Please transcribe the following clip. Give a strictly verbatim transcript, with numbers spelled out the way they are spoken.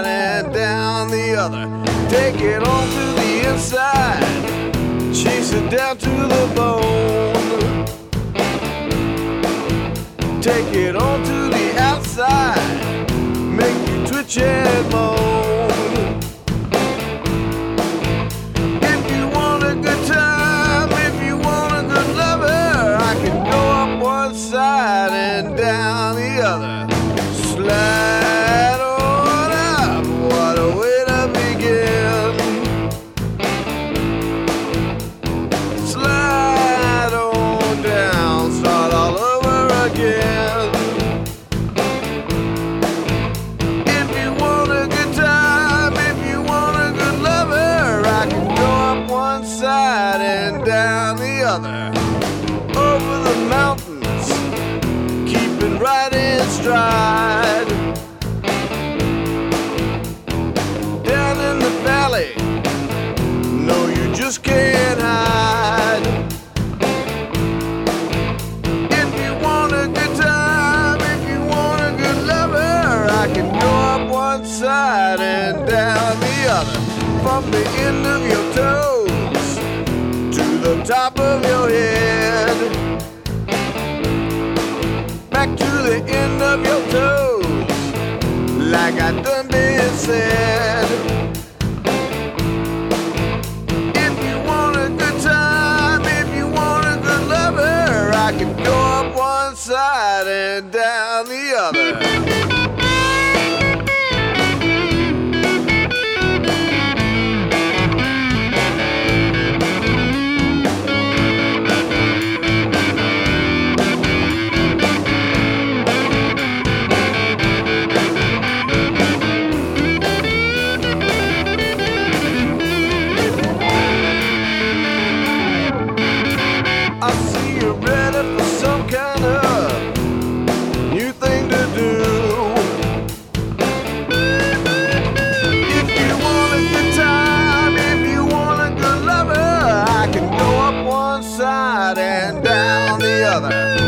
side and down the other. Take it on to the inside, chase it down to the bone. Take it on to the outside, make you twitch and moan. If you want a good time, if you want a good lover, I can go up one side and down the other. Slide on up, what a way to begin. Slide on down, start all over again. If you want a good time, if you want a good lover, I can go up one side and down the other. Over the mountains, keeping right in stride. Down in the valley, no, you just can't hide. If you want a good time, if you want a good lover, I can go up one side and down the other. From the end of your toes to the top of your head, back to the end of your toes, like I done been said. If you want a good time, if you want a good lover, I can go up one side and down the other. I see you're ready for some kind of new thing to do. If you want a good time, if you want a good lover, I can go up one side and down the other.